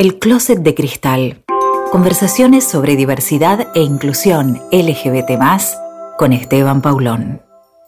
El Closet de Cristal. Conversaciones sobre diversidad e inclusión LGBT+, con Esteban Paulón.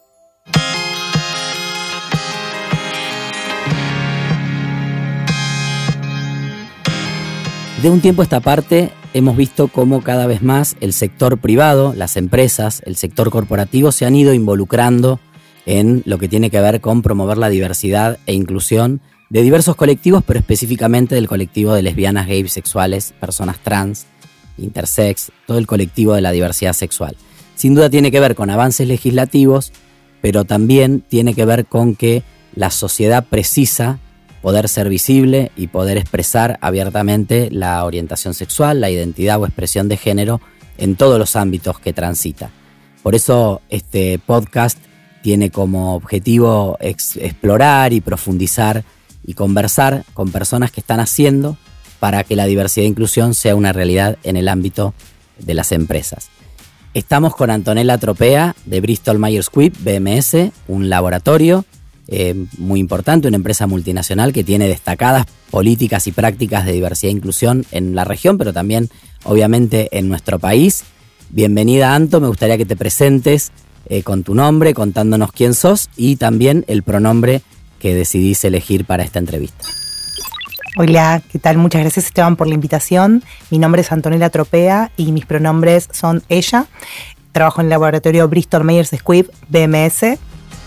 De un tiempo a esta parte hemos visto cómo cada vez más el sector privado, las empresas, el sector corporativo se han ido involucrando en lo que tiene que ver con promover la diversidad e inclusión de diversos colectivos, pero específicamente del colectivo de lesbianas, gays, bisexuales, personas trans, intersex, todo el colectivo de la diversidad sexual. Sin duda tiene que ver con avances legislativos, pero también tiene que ver con que la sociedad precisa poder ser visible y poder expresar abiertamente la orientación sexual, la identidad o expresión de género en todos los ámbitos que transita. Por eso este podcast tiene como objetivo explorar y profundizar y conversar con personas que están haciendo para que la diversidad e inclusión sea una realidad en el ámbito de las empresas. Estamos con Antonella Tropea de Bristol Myers Squibb, BMS, un laboratorio muy importante, una empresa multinacional que tiene destacadas políticas y prácticas de diversidad e inclusión en la región, pero también obviamente en nuestro país. Bienvenida, Anto, me gustaría que te presentes con tu nombre, contándonos quién sos y también el pronombre que decidís elegir para esta entrevista. Hola, ¿qué tal? Muchas gracias, Esteban, por la invitación. Mi nombre es Antonella Tropea y mis pronombres son ella. Trabajo en el laboratorio Bristol Myers Squibb, BMS.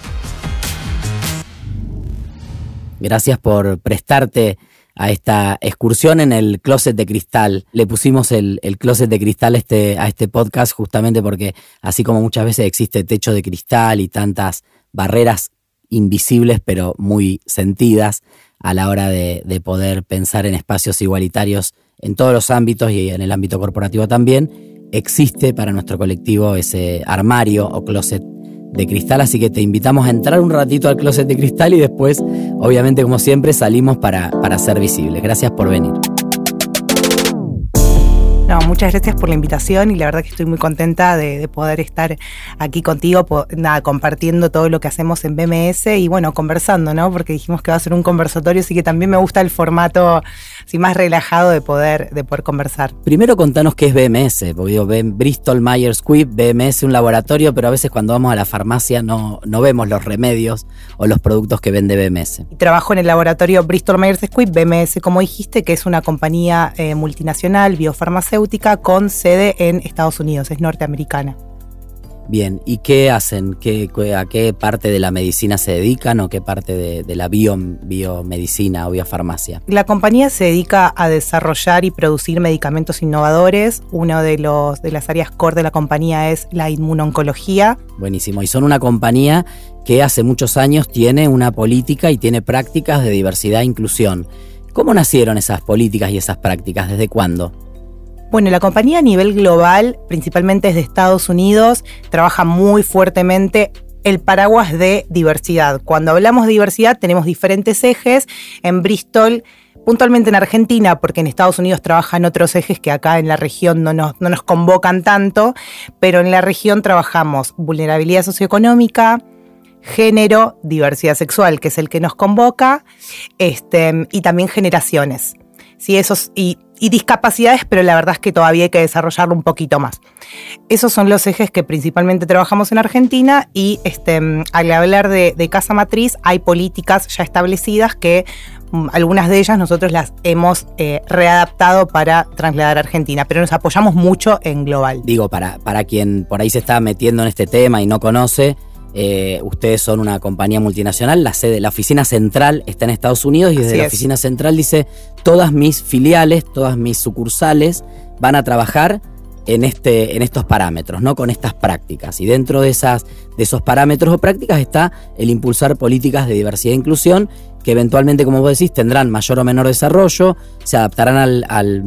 Gracias por prestarte a esta excursión en el Closet de Cristal. Le pusimos el Closet de Cristal a este podcast justamente porque así como muchas veces existe techo de cristal y tantas barreras invisibles pero muy sentidas a la hora de poder pensar en espacios igualitarios en todos los ámbitos y en el ámbito corporativo también, existe para nuestro colectivo ese armario o closet de cristal, así que te invitamos a entrar un ratito al Closet de Cristal y después, obviamente como siempre, salimos para ser visibles. Gracias por venir. No, muchas gracias por la invitación y la verdad que estoy muy contenta de poder estar aquí contigo, compartiendo todo lo que hacemos en BMS y bueno, conversando, ¿no? Porque dijimos que va a ser un conversatorio, así que también me gusta el formato así más relajado de poder conversar. Primero contanos qué es BMS, porque digo, Bristol Myers Squibb, BMS, un laboratorio, pero a veces cuando vamos a la farmacia no vemos los remedios o los productos que vende BMS. Trabajo en el laboratorio Bristol Myers Squibb, BMS, como dijiste, que es una compañía multinacional, biofarmacéutica, con sede en Estados Unidos, es norteamericana. Bien, ¿y qué hacen? ¿A qué parte de la medicina se dedican o qué parte de la biomedicina o biofarmacia? La compañía se dedica a desarrollar y producir medicamentos innovadores. Una de las áreas core de la compañía es la inmunoncología. Buenísimo, y son una compañía que hace muchos años tiene una política y tiene prácticas de diversidad e inclusión. ¿Cómo nacieron esas políticas y esas prácticas? ¿Desde cuándo? Bueno, la compañía a nivel global, principalmente desde Estados Unidos, trabaja muy fuertemente el paraguas de diversidad. Cuando hablamos de diversidad tenemos diferentes ejes. En Bristol, puntualmente en Argentina, porque en Estados Unidos trabajan otros ejes que acá en la región no nos convocan tanto, pero en la región trabajamos vulnerabilidad socioeconómica, género, diversidad sexual, que es el que nos convoca, y también generaciones. Sí, esos y discapacidades, pero la verdad es que todavía hay que desarrollarlo un poquito más. Esos son los ejes que principalmente trabajamos en Argentina y al hablar de casa matriz hay políticas ya establecidas que algunas de ellas nosotros las hemos readaptado para trasladar a Argentina, pero nos apoyamos mucho en global. Digo, para quien por ahí se está metiendo en este tema y no conoce, ustedes son una compañía multinacional, la oficina central está en Estados Unidos y desde la oficina central dice: todas mis filiales, todas mis sucursales van a trabajar en estos parámetros, ¿no? Con estas prácticas. Y dentro de esos parámetros o prácticas está el impulsar políticas de diversidad e inclusión que eventualmente, como vos decís, tendrán mayor o menor desarrollo, se adaptarán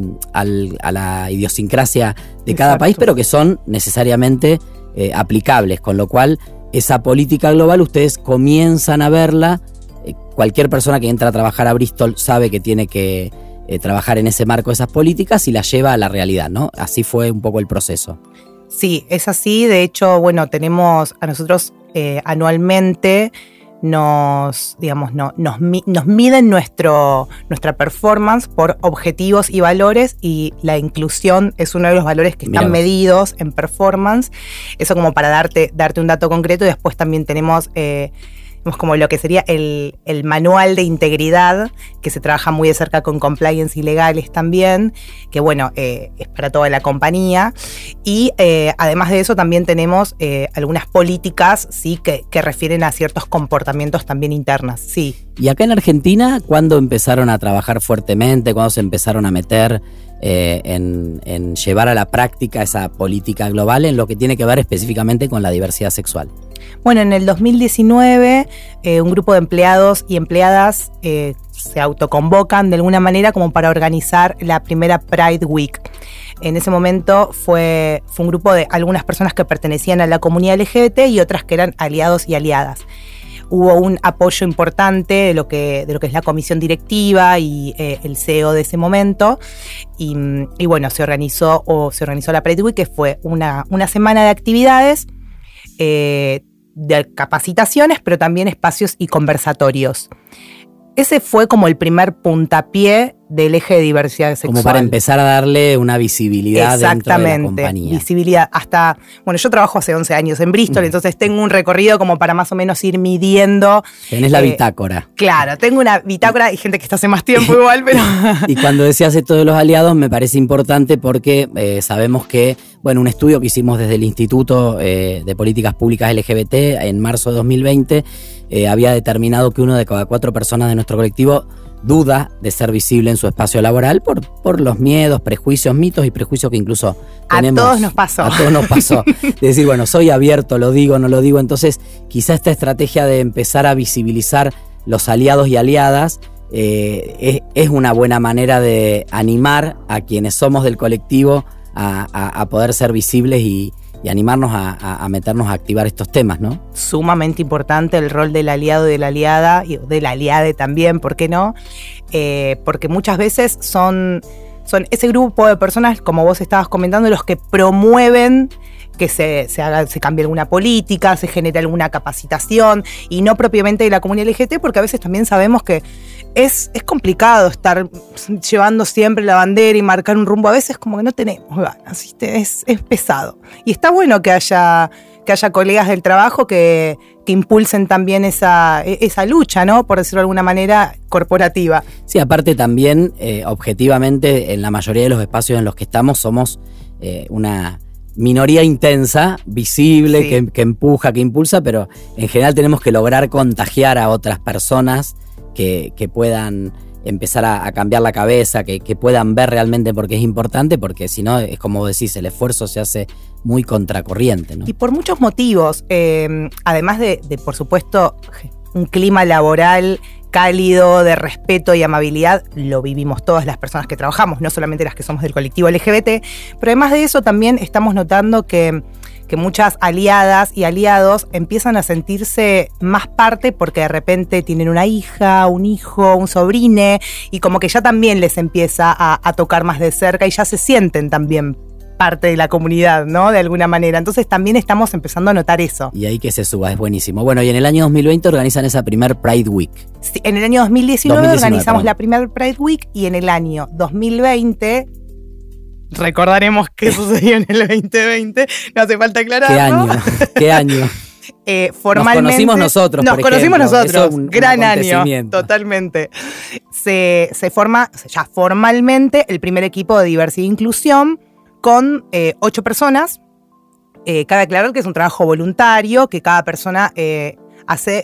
a la idiosincrasia de cada país, pero que son necesariamente aplicables, con lo cual esa política global ustedes comienzan a verla. Cualquier persona que entra a trabajar a Bristol sabe que tiene que trabajar en ese marco de esas políticas y las lleva a la realidad, ¿no? Así fue un poco el proceso. Sí, es así. De hecho, bueno, tenemos a nosotros anualmente nos miden nuestra performance por objetivos y valores, y la inclusión es uno de los valores que están medidos en performance. Eso como para darte un dato concreto. Y después también tenemos como lo que sería el manual de integridad, que se trabaja muy de cerca con compliance y legales también, que bueno, es para toda la compañía. Y además de eso también tenemos algunas políticas, ¿sí? que refieren a ciertos comportamientos también internas, sí. ¿Y acá en Argentina cuándo empezaron a trabajar fuertemente? ¿Cuándo se empezaron a meter en llevar a la práctica esa política global en lo que tiene que ver específicamente con la diversidad sexual? Bueno, en el 2019 un grupo de empleados y empleadas se autoconvocan de alguna manera como para organizar la primera Pride Week. En ese momento fue un grupo de algunas personas que pertenecían a la comunidad LGBT y otras que eran aliados y aliadas. Hubo un apoyo importante de lo que es la comisión directiva y el CEO de ese momento. Y bueno, se organizó la Pride Week, que fue una semana de actividades, de capacitaciones, pero también espacios y conversatorios. Ese fue como el primer puntapié del eje de diversidad sexual. Como para empezar a darle una visibilidad dentro de la compañía. Visibilidad. Yo trabajo hace 11 años en Bristol, entonces tengo un recorrido como para más o menos ir midiendo. Tenés la bitácora. Claro, tengo una bitácora. Hay gente que está hace más tiempo igual, pero... Y cuando decías esto de los aliados me parece importante porque sabemos que, un estudio que hicimos desde el Instituto de Políticas Públicas LGBT en marzo de 2020 había determinado que 1 de cada 4 personas de nuestro colectivo duda de ser visible en su espacio laboral por los miedos, prejuicios, mitos y prejuicios que incluso tenemos. A todos nos pasó. A todos nos pasó. De decir, soy abierto, lo digo, no lo digo. Entonces, quizá esta estrategia de empezar a visibilizar los aliados y aliadas es una buena manera de animar a quienes somos del colectivo a poder ser visibles y animarnos a meternos a activar estos temas, ¿no? Sumamente importante el rol del aliado y de la aliada, y de la aliade también, ¿por qué no? Porque muchas veces son ese grupo de personas, como vos estabas comentando, los que promueven que se cambie alguna política, se genere alguna capacitación, y no propiamente de la comunidad LGBT, porque a veces también sabemos que es complicado estar llevando siempre la bandera y marcar un rumbo. A veces como que no tenemos ganas, es pesado. Y está bueno que haya colegas del trabajo que impulsen también esa lucha, ¿no? Por decirlo de alguna manera, corporativa. Sí, aparte también, objetivamente, en la mayoría de los espacios en los que estamos somos una minoría intensa, visible, sí, que empuja, que impulsa, pero en general tenemos que lograr contagiar a otras personas que puedan empezar a cambiar la cabeza, que puedan ver realmente por qué es importante, porque si no, es como decís, el esfuerzo se hace muy contracorriente, ¿no? Y por muchos motivos, además de, por supuesto, un clima laboral cálido, de respeto y amabilidad, lo vivimos todas las personas que trabajamos, no solamente las que somos del colectivo LGBT, pero además de eso también estamos notando que muchas aliadas y aliados empiezan a sentirse más parte porque de repente tienen una hija, un hijo, un sobrine, y como que ya también les empieza a tocar más de cerca y ya se sienten también parte de la comunidad, ¿no? De alguna manera. Entonces también estamos empezando a notar eso. Y ahí que se suba, es buenísimo. Bueno, y en el año 2020 organizan esa primer Pride Week. Sí, en el año 2019 organizamos la primer Pride Week, y en el año 2020... recordaremos qué sucedió en el 2020, no hace falta aclararlo. ¿Qué año? Formalmente, nos conocimos nosotros, Nos conocimos nosotros, gran año, totalmente. Se forma ya formalmente el primer equipo de diversidad e inclusión con 8 personas. Cabe aclarar que es un trabajo voluntario, que cada persona hace,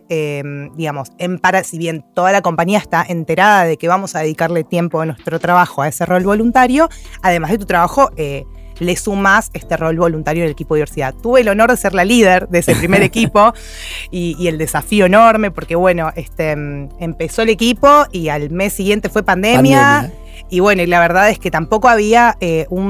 si bien toda la compañía está enterada de que vamos a dedicarle tiempo de nuestro trabajo a ese rol voluntario, además de tu trabajo, le sumas este rol voluntario en el equipo de diversidad. Tuve el honor de ser la líder de ese primer equipo y el desafío enorme porque, empezó el equipo y al mes siguiente fue pandemia. Y bueno, y la verdad es que tampoco había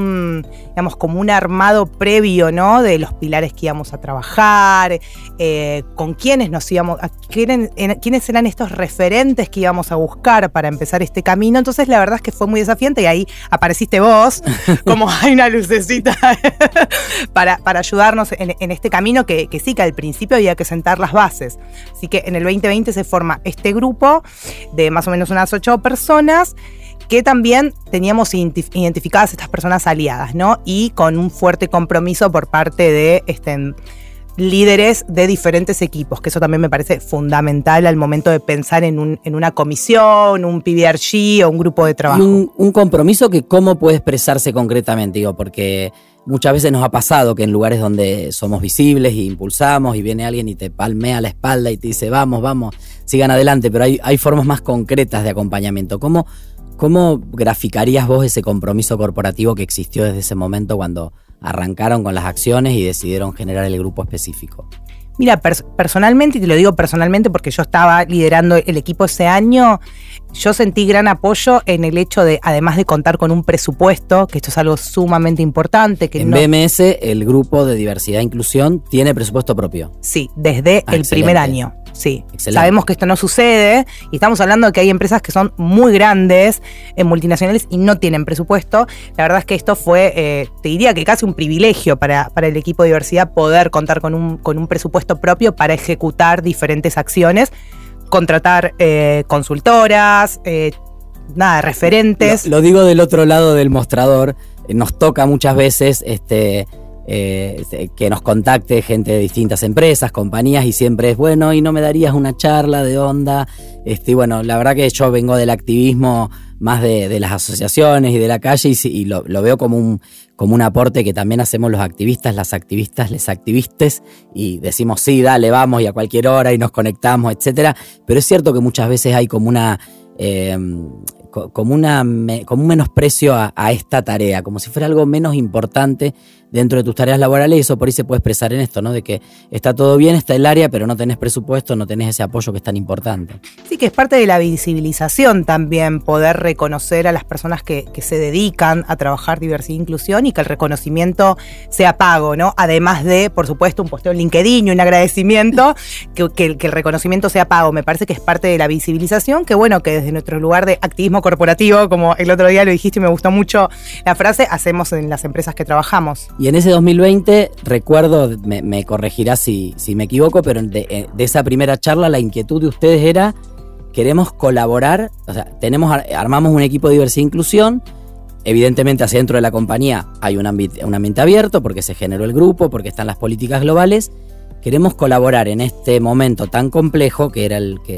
como un armado previo, ¿no? De los pilares que íbamos a trabajar, con quiénes nos íbamos, quiénes eran estos referentes que íbamos a buscar para empezar este camino. Entonces la verdad es que fue muy desafiante y ahí apareciste vos, como hay una lucecita para ayudarnos en este camino que sí, que al principio había que sentar las bases. Así que en el 2020 se forma este grupo de más o menos unas 8 personas, que también teníamos identificadas estas personas aliadas, ¿no? Y con un fuerte compromiso por parte de líderes de diferentes equipos, que eso también me parece fundamental al momento de pensar en una comisión, un PBRG o un grupo de trabajo. Y un compromiso que cómo puede expresarse concretamente, porque muchas veces nos ha pasado que en lugares donde somos visibles e impulsamos y viene alguien y te palmea la espalda y te dice vamos, sigan adelante, pero hay formas más concretas de acompañamiento. ¿Cómo graficarías vos ese compromiso corporativo que existió desde ese momento cuando arrancaron con las acciones y decidieron generar el grupo específico? Mira, personalmente, y te lo digo personalmente porque yo estaba liderando el equipo ese año, yo sentí gran apoyo en el hecho de, además de contar con un presupuesto, que esto es algo sumamente importante. Que en BMS, el grupo de diversidad e inclusión tiene presupuesto propio. Sí, desde el primer año. Sí, excelente. Sabemos que esto no sucede y estamos hablando de que hay empresas que son muy grandes, multinacionales, y no tienen presupuesto. La verdad es que esto fue, te diría que casi un privilegio para el equipo de diversidad poder contar con un presupuesto propio para ejecutar diferentes acciones, contratar consultoras, referentes. Lo digo del otro lado del mostrador, nos toca muchas veces que nos contacte gente de distintas empresas, compañías, y siempre es bueno, y no me darías una charla de onda. Y bueno, la verdad que yo vengo del activismo más de las asociaciones y de la calle, y lo veo como un aporte que también hacemos los activistas, las activistas, les activistes, y decimos sí, dale, vamos, y a cualquier hora, y nos conectamos, etcétera. Pero es cierto que muchas veces hay como un menosprecio a esta tarea, como si fuera algo menos importante dentro de tus tareas laborales, y eso por ahí se puede expresar en esto, ¿no? De que está todo bien, está el área, pero no tenés presupuesto, no tenés ese apoyo que es tan importante. Sí, que es parte de la visibilización también, poder reconocer a las personas que se dedican a trabajar diversidad e inclusión, y que el reconocimiento sea pago, ¿no? Además de, por supuesto, un posteo en LinkedIn y un agradecimiento, que el reconocimiento sea pago. Me parece que es parte de la visibilización, que bueno, que desde nuestro lugar de activismo corporativo, como el otro día lo dijiste y me gustó mucho la frase, hacemos en las empresas que trabajamos. Y en ese 2020, recuerdo, me corregirás si me equivoco, pero de esa primera charla la inquietud de ustedes era: queremos colaborar, o sea, armamos un equipo de diversidad e inclusión. Evidentemente hacia dentro de la compañía hay un ambiente abierto porque se generó el grupo, porque están las políticas globales. Queremos colaborar en este momento tan complejo que era el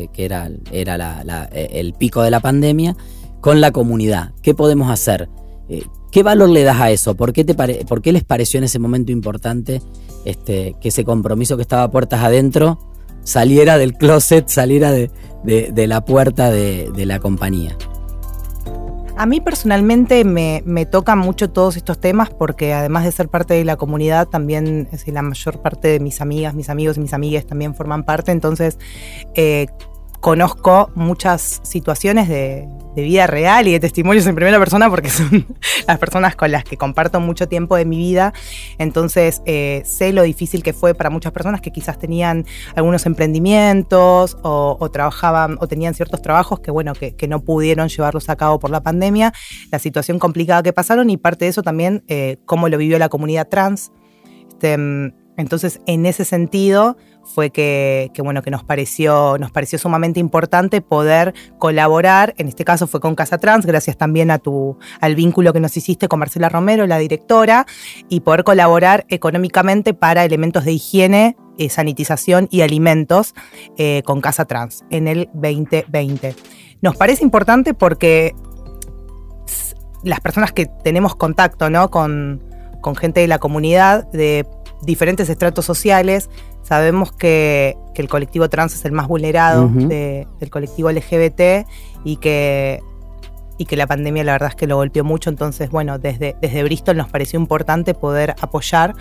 pico de la pandemia, con la comunidad. ¿Qué podemos hacer? ¿Qué valor le das a eso? ¿Por qué les pareció en ese momento importante que ese compromiso que estaba a puertas adentro saliera del closet, saliera de la puerta de la compañía? A mí personalmente me tocan mucho todos estos temas, porque además de ser parte de la comunidad, también la mayor parte de mis amigas, mis amigos y mis amigas también forman parte. Entonces conozco muchas situaciones de vida real y de testimonios en primera persona, porque son las personas con las que comparto mucho tiempo de mi vida. Entonces sé lo difícil que fue para muchas personas que quizás tenían algunos emprendimientos o trabajaban o tenían ciertos trabajos que no pudieron llevarlos a cabo por la pandemia, la situación complicada que pasaron, y parte de eso también cómo lo vivió la comunidad trans. Entonces, en ese sentido fue que nos pareció sumamente importante poder colaborar. En este caso fue con Casa Trans, gracias también al vínculo que nos hiciste con Marcela Romero, la directora, y poder colaborar económicamente para elementos de higiene, sanitización y alimentos con Casa Trans en el 2020. Nos parece importante porque las personas que tenemos contacto, ¿no?, con gente de la comunidad, de diferentes estratos sociales, sabemos que el colectivo trans es el más vulnerado del colectivo LGBT, y que la pandemia la verdad es que lo golpeó mucho. Entonces, bueno, desde Bristol nos pareció importante poder apoyar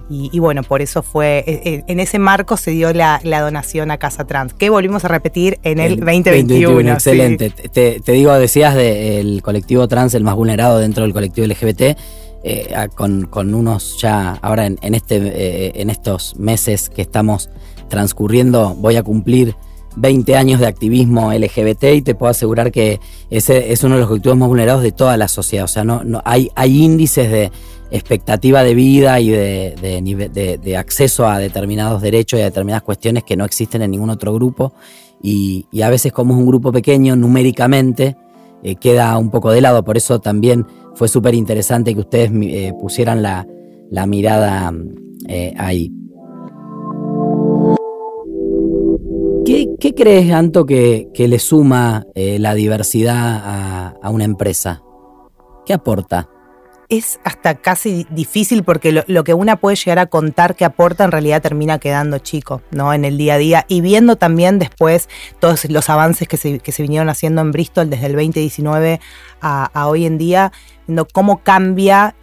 Y bueno, por eso fue, en ese marco se dio la donación a Casa Trans, que volvimos a repetir en el 2021. Excelente. Sí. Te digo, decías del colectivo trans, el más vulnerado dentro del colectivo LGBT, con unos ya, ahora en estos meses que estamos transcurriendo, voy a cumplir 20 años de activismo LGBT y te puedo asegurar que ese es uno de los colectivos más vulnerados de toda la sociedad. O sea, no hay índices de expectativa de vida y de acceso a determinados derechos y a determinadas cuestiones que no existen en ningún otro grupo, y a veces, como es un grupo pequeño numéricamente, queda un poco de lado. Por eso también fue súper interesante que ustedes pusieran la mirada ahí. ¿Qué crees, Anto, que le suma la diversidad a una empresa? ¿Qué aporta? Es hasta casi difícil, porque lo que una puede llegar a contar que aporta en realidad termina quedando chico, ¿no? En el día a día, y viendo también después todos los avances que se vinieron haciendo en Bristol desde el 2019 a hoy en día, viendo cómo cambia,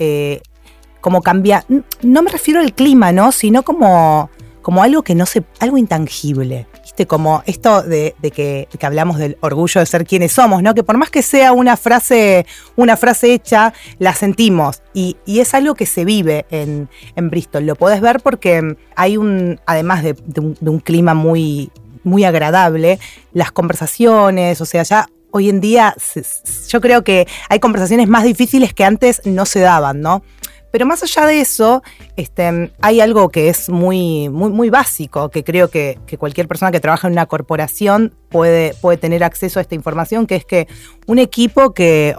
no me refiero al clima, ¿no? Sino como algo que algo intangible. ¿Viste? Como esto de que hablamos del orgullo de ser quienes somos, ¿no? Que por más que sea una frase hecha, la sentimos. Y es algo que se vive en Bristol. Lo podés ver porque hay además de un clima muy, muy agradable, las conversaciones, o sea, ya hoy en día yo creo que hay conversaciones más difíciles que antes no se daban, ¿no? Pero más allá de eso, hay algo que es muy, muy, muy básico, que creo que cualquier persona que trabaja en una corporación puede tener acceso a esta información, que es que un equipo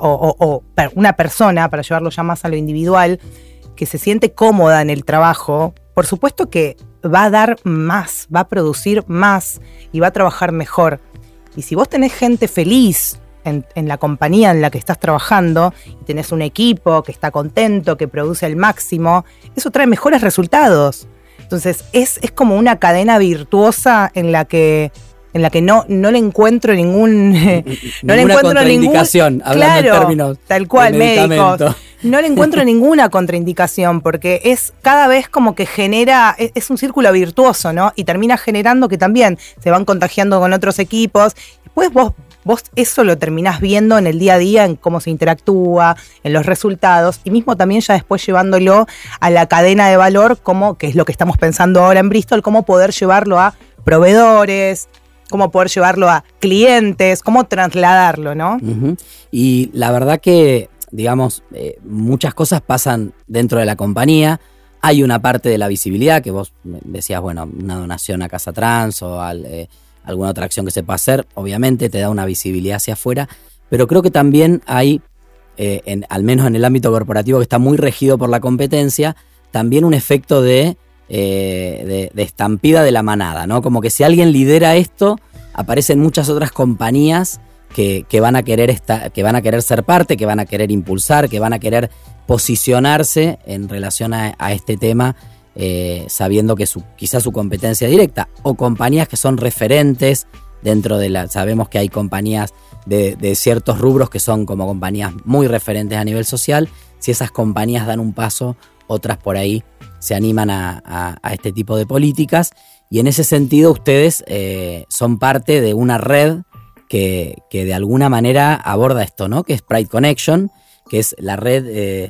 o una persona, para llevarlo ya más a lo individual, que se siente cómoda en el trabajo, por supuesto que va a dar más, va a producir más y va a trabajar mejor. Y si vos tenés gente feliz en la compañía en la que estás trabajando y tenés un equipo que está contento, que produce al máximo, eso trae mejores resultados. Entonces es como una cadena virtuosa en la que no le encuentro ninguna contraindicación, hablando en términos tal cual, médicos. No le encuentro ninguna contraindicación, porque es cada vez como que genera, es un círculo virtuoso, ¿no? Y termina generando que también se van contagiando con otros equipos. Después vos eso lo terminás viendo en el día a día, en cómo se interactúa, en los resultados, y mismo también ya después llevándolo a la cadena de valor, que es lo que estamos pensando ahora en Bristol, cómo poder llevarlo a proveedores, cómo poder llevarlo a clientes, cómo trasladarlo, ¿no? Uh-huh. Y la verdad que, digamos, muchas cosas pasan dentro de la compañía. Hay una parte de la visibilidad que vos decías, bueno, una donación a Casa Trans o alguna otra acción que se pueda hacer, obviamente te da una visibilidad hacia afuera, pero creo que también hay, al menos en el ámbito corporativo que está muy regido por la competencia, también un efecto de estampida de la manada, ¿no? Como que si alguien lidera esto, aparecen muchas otras compañías que van a querer ser parte, que van a querer impulsar, que van a querer posicionarse en relación a este tema, sabiendo que quizás su competencia directa, o compañías que son referentes dentro de sabemos que hay compañías de ciertos rubros que son como compañías muy referentes a nivel social. Si esas compañías dan un paso, otras por ahí se animan a este tipo de políticas, y en ese sentido ustedes son parte de una red que de alguna manera aborda esto, ¿no? Que es Pride Connection, que es la red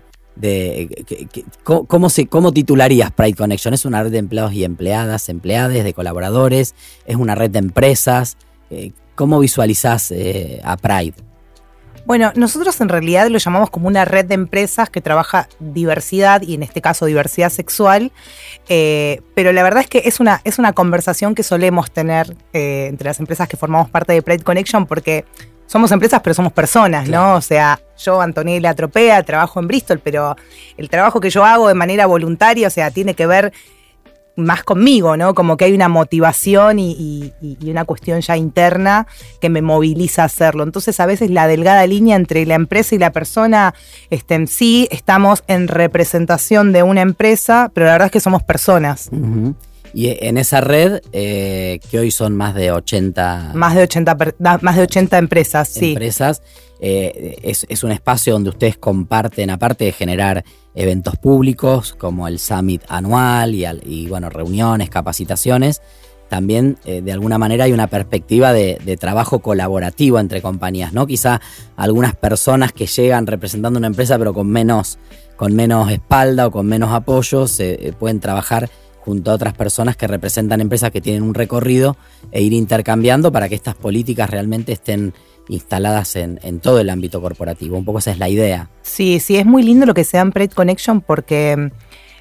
¿Cómo titularías Pride Connection? ¿Es una red de empleados y empleadas, empleades, de colaboradores? ¿Es una red de empresas? ¿Cómo visualizás a Pride? Bueno, nosotros en realidad lo llamamos como una red de empresas que trabaja diversidad, y en este caso diversidad sexual, pero la verdad es que es una conversación que solemos tener entre las empresas que formamos parte de Pride Connection, porque somos empresas, pero somos personas, ¿no? Claro. O sea, yo, Antonella Tropea, trabajo en Bristol, pero el trabajo que yo hago de manera voluntaria, o sea, tiene que ver más conmigo, ¿no? Como que hay una motivación y una cuestión ya interna que me moviliza a hacerlo. Entonces, a veces la delgada línea entre la empresa y la persona, sí, estamos en representación de una empresa, pero la verdad es que somos personas. Uh-huh. Y en esa red, que hoy son más de 80... Más de 80 empresas, sí. Empresas, es un espacio donde ustedes comparten, aparte de generar eventos públicos como el Summit anual y bueno, reuniones, capacitaciones, también de alguna manera hay una perspectiva de trabajo colaborativo entre compañías, ¿no? Quizá algunas personas que llegan representando una empresa pero con menos espalda o con menos apoyo pueden trabajar junto a otras personas que representan empresas que tienen un recorrido e ir intercambiando para que estas políticas realmente estén instaladas en todo el ámbito corporativo. Un poco esa es la idea. Sí, es muy lindo lo que se da en Pride Connection porque,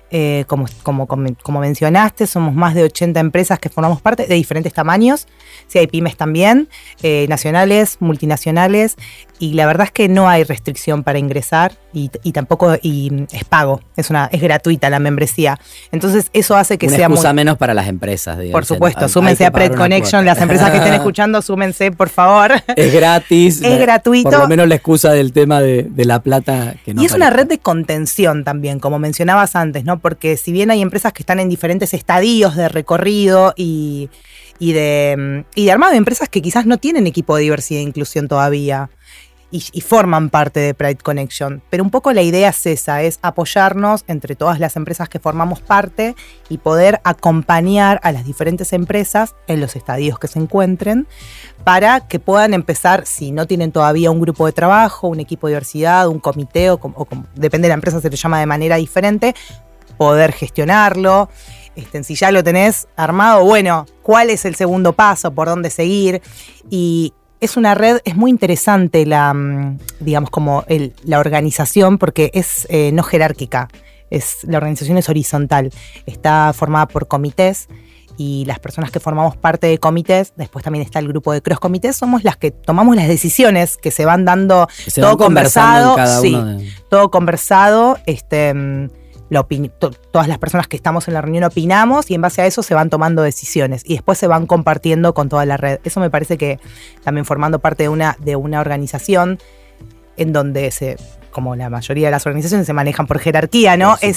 como mencionaste, somos más de 80 empresas que formamos parte de diferentes tamaños. Sí, hay pymes también, nacionales, multinacionales, y la verdad es que no hay restricción para ingresar y tampoco es pago, es gratuita la membresía. Entonces eso hace que sea una excusa menos para las empresas, digamos. Por supuesto, súmense a Pride Connection, las empresas que estén escuchando, súmense, por favor. Es gratis. Es gratuito. Por lo menos la excusa del tema de la plata que no. Y es una red de contención también, como mencionabas antes, ¿no? Porque si bien hay empresas que están en diferentes estadios de recorrido y de armado de empresas que quizás no tienen equipo de diversidad e inclusión todavía y forman parte de Pride Connection. Pero un poco la idea es esa, es apoyarnos entre todas las empresas que formamos parte y poder acompañar a las diferentes empresas en los estadios que se encuentren para que puedan empezar, si no tienen todavía un grupo de trabajo, un equipo de diversidad, un comité o depende de la empresa, se le llama de manera diferente, poder gestionarlo. Si ya lo tenés armado, bueno, ¿cuál es el segundo paso? ¿Por dónde seguir? Y es una red, es muy interesante la organización porque es no jerárquica, la organización es horizontal, está formada por comités y las personas que formamos parte de comités, después también está el grupo de cross comités, somos las que tomamos las decisiones que se van dando, todo conversado, todo conversado, todas las personas que estamos en la reunión opinamos y en base a eso se van tomando decisiones y después se van compartiendo con toda la red. Eso me parece que también formando parte de una organización en donde como la mayoría de las organizaciones se manejan por jerarquía, ¿no? Es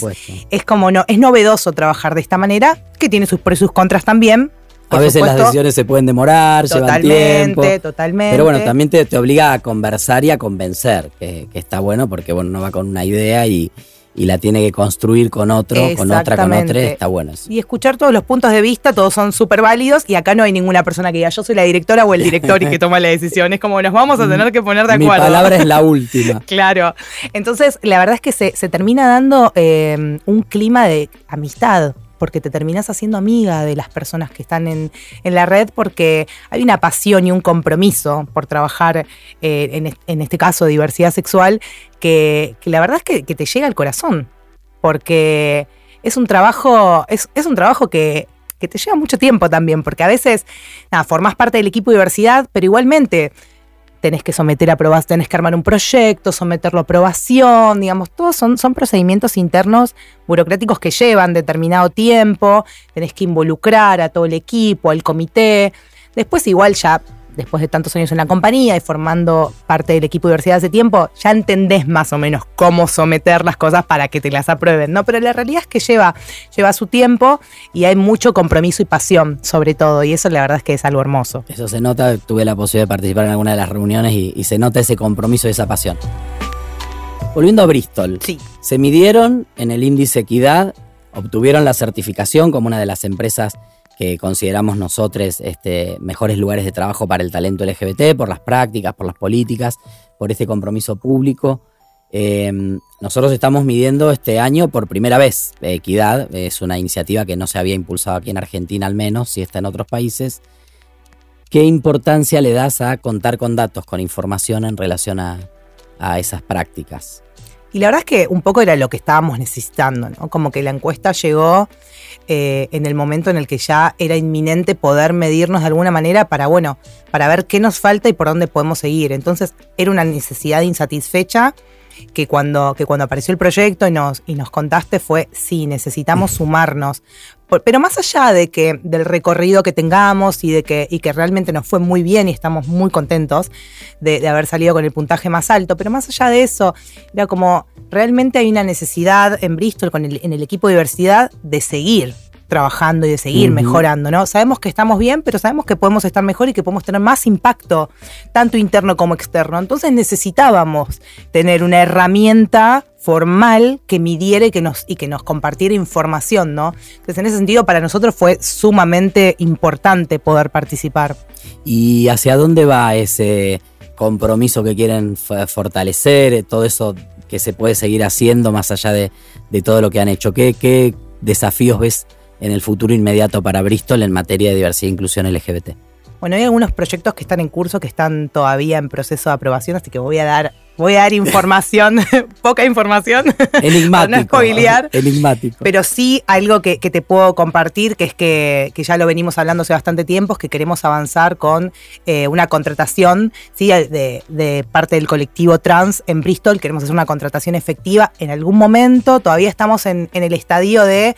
novedoso trabajar de esta manera, que tiene sus pros y sus contras también. A veces las decisiones se pueden demorar, llevan tiempo. Totalmente. Pero bueno, también te obliga a conversar y a convencer, que está bueno porque uno va con una idea y la tiene que construir con otro, con otra, está bueno eso. Y escuchar todos los puntos de vista, todos son súper válidos y acá no hay ninguna persona que diga yo soy la directora o el director y que toma la decisión. Es como nos vamos a tener que poner de acuerdo. Mi palabra es la última. Claro. Entonces, la verdad es que se termina dando un clima de amistad, porque te terminás haciendo amiga de las personas que están en la red, porque hay una pasión y un compromiso por trabajar, en este caso, diversidad sexual, que la verdad es que te llega al corazón, porque es un trabajo, es un trabajo que te lleva mucho tiempo también, porque a veces, formás parte del equipo de diversidad, pero igualmente tenés que someter a aprobación, tenés que armar un proyecto, someterlo a aprobación, digamos, todos son procedimientos internos burocráticos que llevan determinado tiempo, tenés que involucrar a todo el equipo, al comité. Después igual ya, después de tantos años en la compañía y formando parte del equipo de diversidad hace tiempo, ya entendés más o menos cómo someter las cosas para que te las aprueben, ¿no? Pero la realidad es que lleva su tiempo y hay mucho compromiso y pasión sobre todo, y eso la verdad es que es algo hermoso. Eso se nota, tuve la posibilidad de participar en alguna de las reuniones y se nota ese compromiso y esa pasión. Volviendo a Bristol, sí. Se midieron en el índice Equidad, obtuvieron la certificación como una de las empresas que consideramos nosotros mejores lugares de trabajo para el talento LGBT, por las prácticas, por las políticas, por este compromiso público. Nosotros estamos midiendo este año por primera vez Equidad, es una iniciativa que no se había impulsado aquí en Argentina al menos, sí está en otros países. ¿Qué importancia le das a contar con datos, con información en relación a esas prácticas? Y la verdad es que un poco era lo que estábamos necesitando, ¿no? Como que la encuesta llegó en el momento en el que ya era inminente poder medirnos de alguna manera para ver qué nos falta y por dónde podemos seguir. Entonces era una necesidad insatisfecha que cuando apareció el proyecto y nos contaste fue, sí, necesitamos sumarnos. Pero más allá del recorrido que tengamos y que realmente nos fue muy bien y estamos muy contentos de haber salido con el puntaje más alto, pero más allá de eso, era como realmente hay una necesidad en Bristol en el equipo de diversidad de seguir trabajando y de seguir mejorando, ¿no? Sabemos que estamos bien, pero sabemos que podemos estar mejor y que podemos tener más impacto, tanto interno como externo. Entonces necesitábamos tener una herramienta formal que midiera y que nos compartiera información, ¿no? Entonces, en ese sentido, para nosotros fue sumamente importante poder participar. ¿Y hacia dónde va ese compromiso que quieren fortalecer, todo eso que se puede seguir haciendo más allá de todo lo que han hecho? ¿Qué desafíos ves en el futuro inmediato para Bristol en materia de diversidad e inclusión LGBT? Bueno, hay algunos proyectos que están en curso, que están todavía en proceso de aprobación, así que voy a dar información, poca información, enigmático, para no spoilear, enigmático. Pero sí algo que te puedo compartir, que es que ya lo venimos hablando hace bastante tiempo, es que queremos avanzar con una contratación, ¿sí? de parte del colectivo trans en Bristol. Queremos hacer una contratación efectiva en algún momento. Todavía estamos en el estadio de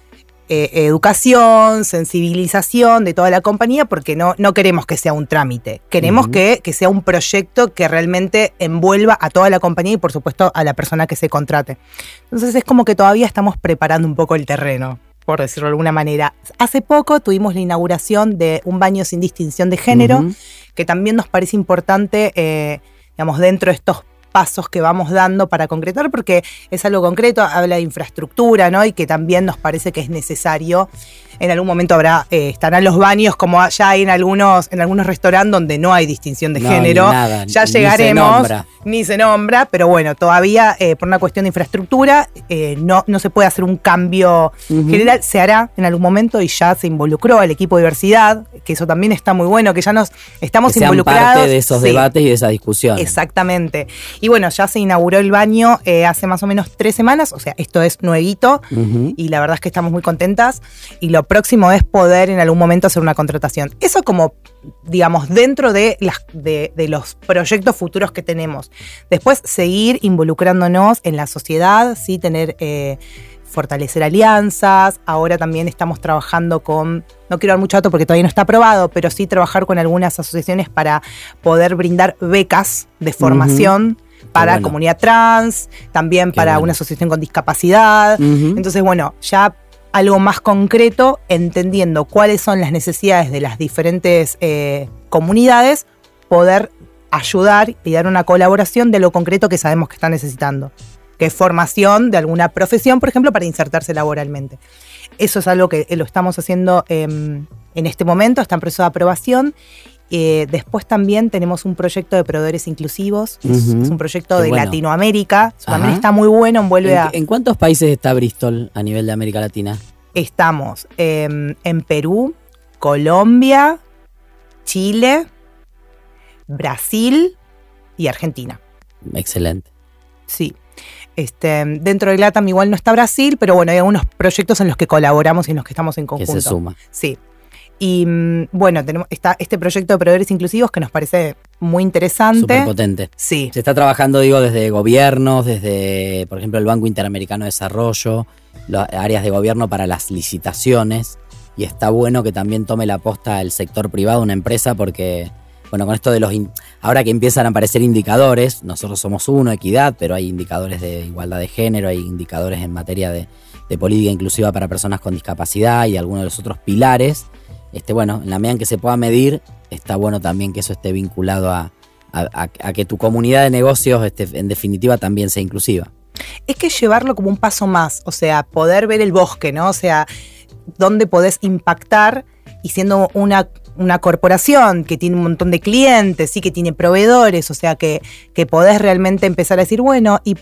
educación, sensibilización de toda la compañía, porque no queremos que sea un trámite, queremos que sea un proyecto que realmente envuelva a toda la compañía y por supuesto a la persona que se contrate. Entonces es como que todavía estamos preparando un poco el terreno, por decirlo de alguna manera. Hace poco tuvimos la inauguración de un baño sin distinción de género, que también nos parece importante, digamos, dentro de estos pasos que vamos dando para concretar, porque es algo concreto, habla de infraestructura, ¿no? Y que también nos parece que es necesario. En algún momento estarán los baños como ya hay en algunos restaurantes donde no hay distinción de género. Nada, ya llegaremos, ni se nombra, pero bueno, todavía por una cuestión de infraestructura no se puede hacer un cambio general. Se hará en algún momento y ya se involucró al equipo de diversidad, que eso también está muy bueno, que ya nos estamos que sean involucrados. Parte de esos debates y de esa discusión. Exactamente. Y bueno, ya se inauguró el baño hace más o menos 3 semanas, o sea, esto es nuevito, y la verdad es que estamos muy contentas, y lo próximo es poder en algún momento hacer una contratación. Eso como, digamos, dentro de los proyectos futuros que tenemos. Después, seguir involucrándonos en la sociedad, ¿sí? Fortalecer alianzas. Ahora también estamos trabajando no quiero dar mucho dato porque todavía no está aprobado, pero sí trabajar con algunas asociaciones para poder brindar becas de formación para comunidad trans, también para una asociación con discapacidad. Entonces, bueno, ya algo más concreto, entendiendo cuáles son las necesidades de las diferentes comunidades, poder ayudar y dar una colaboración de lo concreto que sabemos que están necesitando, que es formación de alguna profesión, por ejemplo, para insertarse laboralmente. Eso es algo que lo estamos haciendo en este momento, está en proceso de aprobación. Después también tenemos un proyecto de proveedores inclusivos, es un proyecto de Latinoamérica, eso también está muy bueno, envuelve ¿En cuántos países está Bristol a nivel de América Latina? Estamos en Perú, Colombia, Chile, Brasil y Argentina. Excelente. Sí. Dentro de LATAM igual no está Brasil, pero bueno, hay algunos proyectos en los que colaboramos y en los que estamos en conjunto. Que se suma. Sí. Y bueno, está este proyecto de proveedores inclusivos que nos parece muy interesante. Súper potente. Sí. Se está trabajando, desde gobiernos, desde, por ejemplo, el Banco Interamericano de Desarrollo, las áreas de gobierno para las licitaciones. Y está bueno que también tome la posta el sector privado, una empresa, porque, bueno, con esto de ahora que empiezan a aparecer indicadores, nosotros somos equidad, pero hay indicadores de igualdad de género, hay indicadores en materia de política inclusiva para personas con discapacidad y algunos de los otros pilares. Bueno, en la medida en que se pueda medir, está bueno también que eso esté vinculado a que tu comunidad de negocios, en definitiva, también sea inclusiva. Es que llevarlo como un paso más, o sea, poder ver el bosque, ¿no? O sea, dónde podés impactar, y siendo una corporación que tiene un montón de clientes, sí, que tiene proveedores, o sea, que podés realmente empezar a decir, bueno, y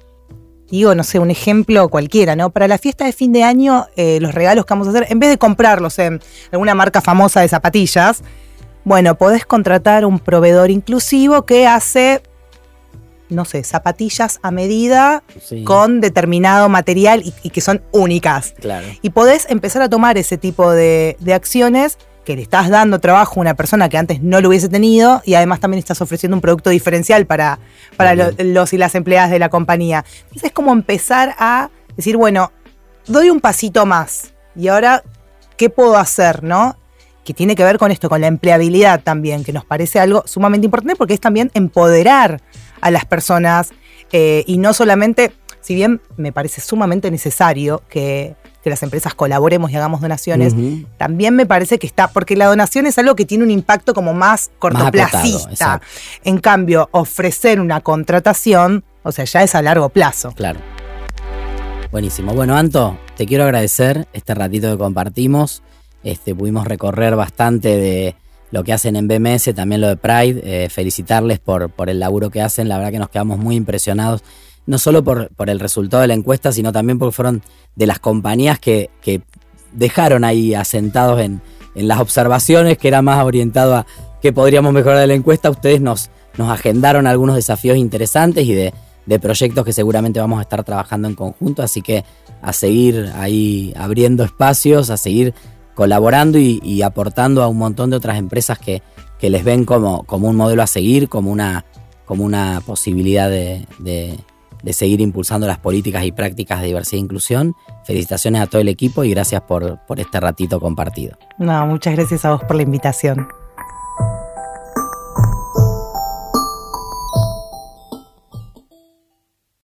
no sé, un ejemplo cualquiera, ¿no? Para la fiesta de fin de año, los regalos que vamos a hacer, en vez de comprarlos en alguna marca famosa de zapatillas, bueno, podés contratar un proveedor inclusivo que hace, no sé, zapatillas a medida, con determinado material y que son únicas. Claro. Y podés empezar a tomar ese tipo de acciones, que le estás dando trabajo a una persona que antes no lo hubiese tenido, y además también estás ofreciendo un producto diferencial para los y las empleadas de la compañía. Entonces es como empezar a decir, bueno, doy un pasito más, y ahora, ¿qué puedo hacer, no? Que tiene que ver con esto, con la empleabilidad también, que nos parece algo sumamente importante, porque es también empoderar a las personas, y no solamente, si bien me parece sumamente necesario que que las empresas colaboremos y hagamos donaciones, también me parece que está, porque la donación es algo que tiene un impacto como más cortoplacista. En cambio, ofrecer una contratación, o sea, ya es a largo plazo. Claro. Buenísimo. Bueno, Anto, te quiero agradecer este ratito que compartimos. Pudimos recorrer bastante de lo que hacen en BMS, también lo de Pride. Felicitarles por el laburo que hacen. La verdad que nos quedamos muy impresionados, no solo por el resultado de la encuesta, sino también porque fueron de las compañías que dejaron ahí asentados en las observaciones, que era más orientado a qué podríamos mejorar de la encuesta. Ustedes nos agendaron algunos desafíos interesantes y de proyectos que seguramente vamos a estar trabajando en conjunto, así que a seguir ahí abriendo espacios, a seguir colaborando y aportando a un montón de otras empresas que les ven como un modelo a seguir, como una posibilidad de seguir impulsando las políticas y prácticas de diversidad e inclusión. Felicitaciones a todo el equipo y gracias por este ratito compartido. No, muchas gracias a vos por la invitación.